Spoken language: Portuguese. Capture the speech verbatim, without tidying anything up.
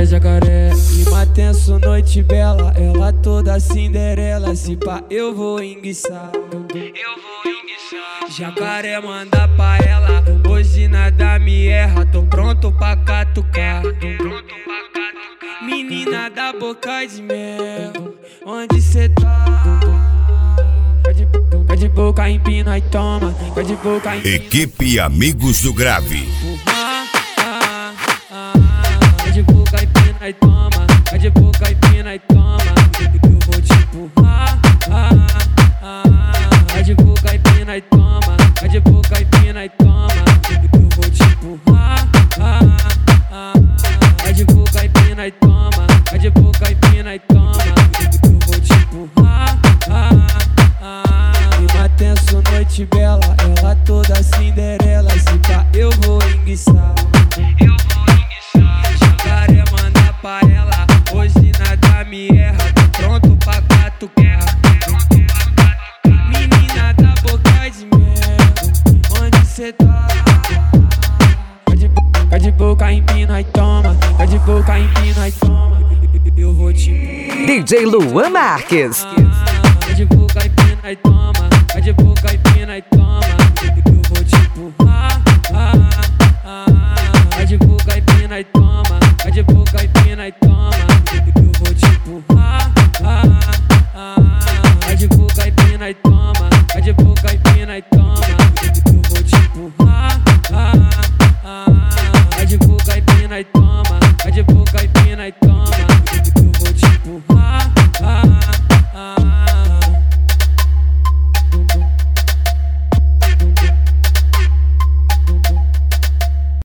jacaré. Clima tenso, noite bela, ela toda Cinderela. Se pá, eu vou enguiçar, eu vou enguiçar. Jacaré manda pra ela, hoje nada me erra. Tô pronto pra catucar, tô pronto pra catucar. Menina da boca de mel, onde cê tá? Vai de boca, empina e toma. Vai de boca, empina. Equipe Amigos do Grave. Vai de boca, empina e toma. Vai de boca, empina e toma. Eu vou te empurrar. Vai de boca, empina e toma. Vai de boca, empina e toma. Eu vou te empurrar. Vai de boca, empina e toma. Vai de boca, empina e toma. Eu vou te empurrar. Clima tenso, noite bela, ela toda Cinderela. Se pá, eu vou enguiçar, eu vou enguiçar. Jacaré manda pra ela, hoje nada me erra. Tô pronto pra catucar. Menina da boca de mel, onde cê tá? Vai de, vai de boca, empina e toma. Vai de boca, empina e toma. Eu vou te empurrar. D J Luan Marques. Vai de boca, empina e toma. Vai de boca, empina e toma.